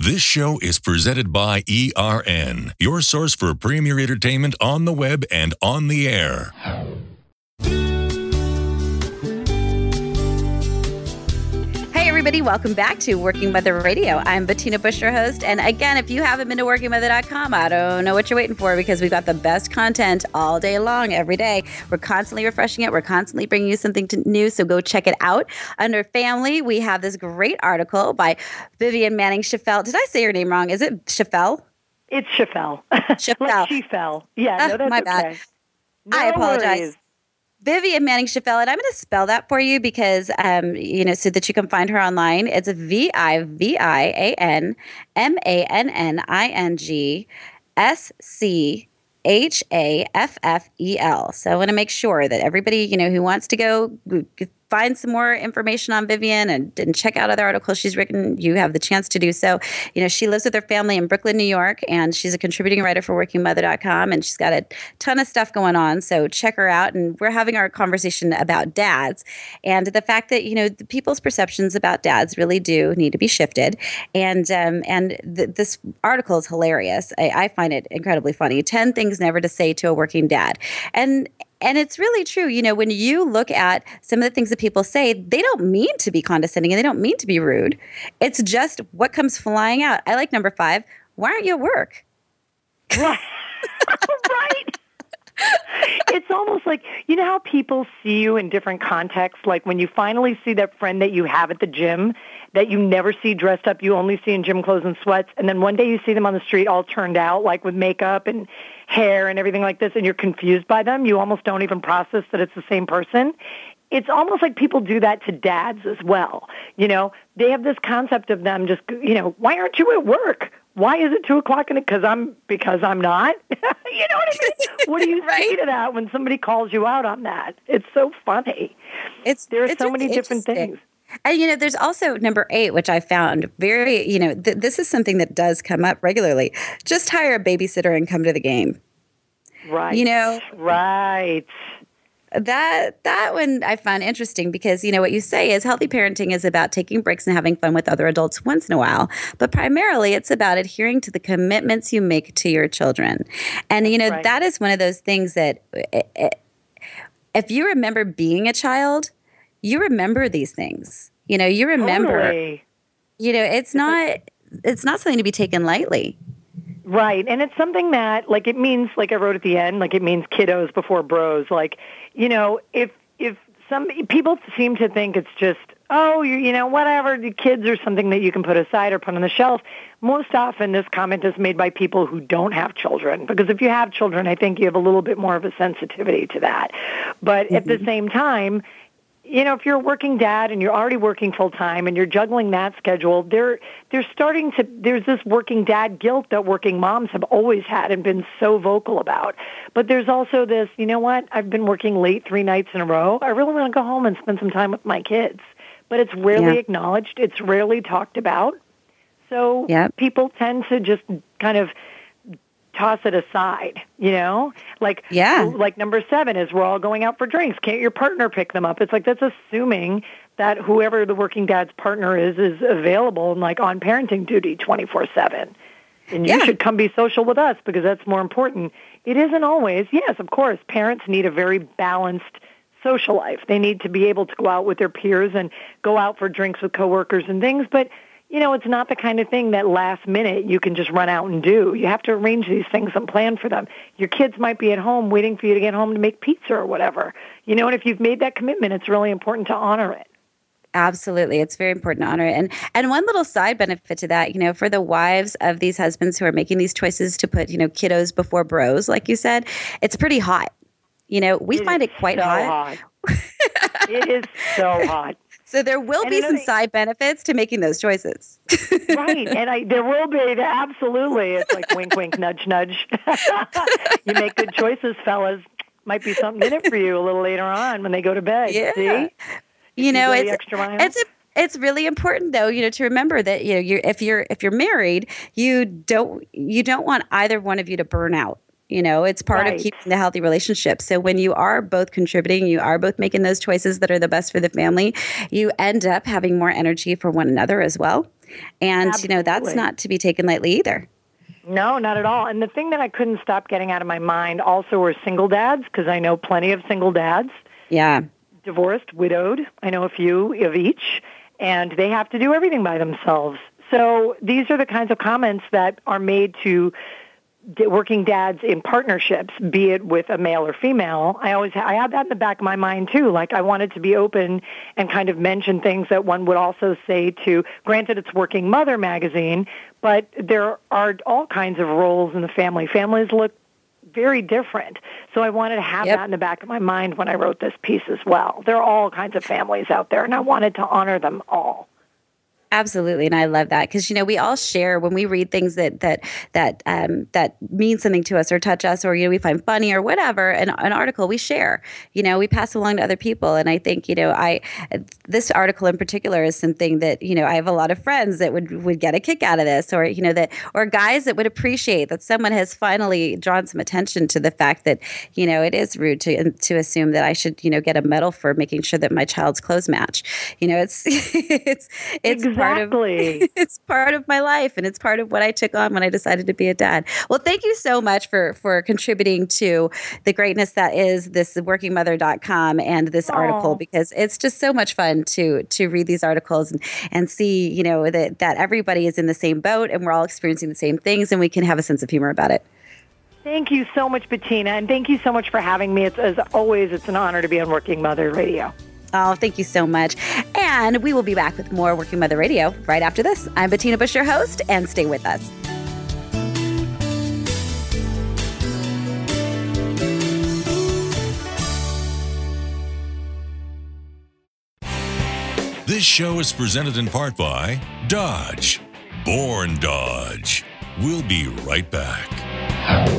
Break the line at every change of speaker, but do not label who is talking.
This show is presented by ERN, your source for premier entertainment on the web and on the air.
Everybody, welcome back to Working Mother Radio. I'm Bettina Bush, your host. And again, if you haven't been to workingmother.com, I don't know what you're waiting for, because we've got the best content all day long, every day. We're constantly refreshing it. We're constantly bringing you something new. So go check it out. Under family, we have this great article by Vivian Manning Schaffel. Did I say your name wrong? Is it Schaffel?
It's Schaffel.
Schaffel.
Like she fell. Yeah, no, that's
my
okay.
bad.
No
I apologize.
worries.
Vivian Manning Schaffel, and I'm going to spell that for you because, so that you can find her online. It's VIVIANMANNINGSCHAFFEL. So I want to make sure that everybody, who wants to go find some more information on Vivian and check out other articles she's written, you have the chance to do so. She lives with her family in Brooklyn, New York, and she's a contributing writer for workingmother.com, and she's got a ton of stuff going on. So check her out. And we're having our conversation about dads and the fact that, the people's perceptions about dads really do need to be shifted. And this article is hilarious. I find it incredibly funny. 10 things never to say to a working dad. And it's really true. When you look at some of the things that people say, they don't mean to be condescending and they don't mean to be rude. It's just what comes flying out. I like number 5. Why aren't you at work?
Right. Right. It's almost like, how people see you in different contexts? Like when you finally see that friend that you have at the gym that you never see dressed up, you only see in gym clothes and sweats, and then one day you see them on the street all turned out, like with makeup and hair and everything like this, and you're confused by them. You almost don't even process that it's the same person. It's almost like people do that to dads as well. They have this concept of them just, why aren't you at work? Why is it 2:00 because I'm not? You know what I mean? What do you say to that when somebody calls you out on that? It's so funny. There are so many different things.
And, there's also number 8, which I found very, this is something that does come up regularly. Just hire a babysitter and come to the game.
Right. Right.
That one I find interesting because, what you say is healthy parenting is about taking breaks and having fun with other adults once in a while. But primarily it's about adhering to the commitments you make to your children. And,
right.
That is one of those things that if you remember being a child, you remember these things. You remember.
Totally.
It's not something to be taken lightly.
Right. And it's something that, it means, like I wrote at the end, it means kiddos before bros. If some people seem to think it's just, whatever, the kids are something that you can put aside or put on the shelf. Most often this comment is made by people who don't have children, because if you have children, I think you have a little bit more of a sensitivity to that. But at the same time, if you're a working dad and you're already working full time and you're juggling that schedule, there's this working dad guilt that working moms have always had and been so vocal about. But there's also this, I've been working late 3 nights in a row. I really want to go home and spend some time with my kids. But it's rarely acknowledged. It's rarely talked about. So people tend to just kind of toss it aside, Like number 7 is we're all going out for drinks. Can't your partner pick them up? It's like that's assuming that whoever the working dad's partner is available and on parenting duty 24/7. And you should come be social with us because that's more important. It isn't always. Yes, of course, parents need a very balanced social life. They need to be able to go out with their peers and go out for drinks with coworkers and things, but it's not the kind of thing that last minute you can just run out and do. You have to arrange these things and plan for them. Your kids might be at home waiting for you to get home to make pizza or whatever. And if you've made that commitment, it's really important to honor it.
Absolutely. It's very important to honor it. And one little side benefit to that, for the wives of these husbands who are making these choices to put, kiddos before bros, like you said, it's pretty hot. We find it quite hot.
It is so hot.
So there will be some side benefits to making those choices.
Right. And there will be. Absolutely. It's like wink, wink, nudge, nudge. You make good choices, fellas. Might be something in it for you a little later on when they go to bed.
Yeah.
See?
It's really important though, to remember that, if you're married, you don't want either one of you to burn out. It's part of keeping the healthy relationship. So when you are both contributing, you are both making those choices that are the best for the family, you end up having more energy for one another as well. And,
Absolutely.
That's not to be taken lightly either.
No, not at all. And the thing that I couldn't stop getting out of my mind also were single dads, because I know plenty of single dads.
Yeah.
Divorced, widowed. I know a few of each. And they have to do everything by themselves. So these are the kinds of comments that are made to working dads in partnerships, be it with a male or female. I had that in the back of my mind too. Like, I wanted to be open and kind of mention things that one would also say to, granted it's Working Mother magazine, but there are all kinds of roles in the family. Families look very different. So I wanted to have that in the back of my mind when I wrote this piece as well. There are all kinds of families out there, and I wanted to honor them all.
Absolutely, and I love that because we all share when we read things that mean something to us or touch us, or we find funny or whatever. An article we share, we pass along to other people, and I think this article in particular is something that I have a lot of friends that would get a kick out of this, or or guys that would appreciate that someone has finally drawn some attention to the fact that it is rude to assume that I should get a medal for making sure that my child's clothes match. It's
Exactly.
It's part of my life, and it's part of what I took on when I decided to be a dad. Well, thank you so much for contributing to the greatness that is this workingmother.com and this article, because it's just so much fun to read these articles and see, that everybody is in the same boat and we're all experiencing the same things and we can have a sense of humor about it.
Thank you so much, Bettina, and thank you so much for having me. As always, it's an honor to be on Working Mother Radio.
Oh, thank you so much. And we will be back with more Working Mother Radio right after this. I'm Bettina Bush, your host, and stay with us.
This show is presented in part by Dodge. Born Dodge. We'll be right back.